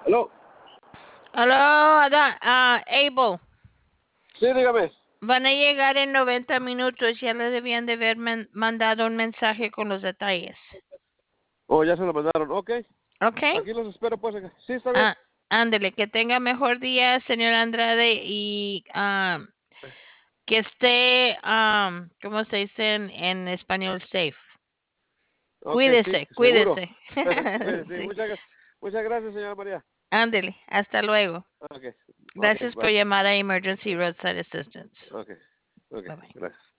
Aló. Aló, Abel. Sí, dígame. Van a llegar en 90 minutos. Ya le debían de haber mandado un mensaje con los detalles. Oh, ya se lo mandaron. Ok. ¿Ok? Aquí los espero, pues. Sí, está bien. Ah, ándele, que tenga mejor día, señor Andrade, y que esté, ¿cómo se dice en español? Safe. Ok, sí, Cuídese, seguro. cuídese. Sí, sí, Sí. muchas gracias, señora María. Ándele, hasta luego. Ok, ok, Gracias por bye. llamar a Emergency Roadside Assistance. Ok, ok, Bye bye. gracias.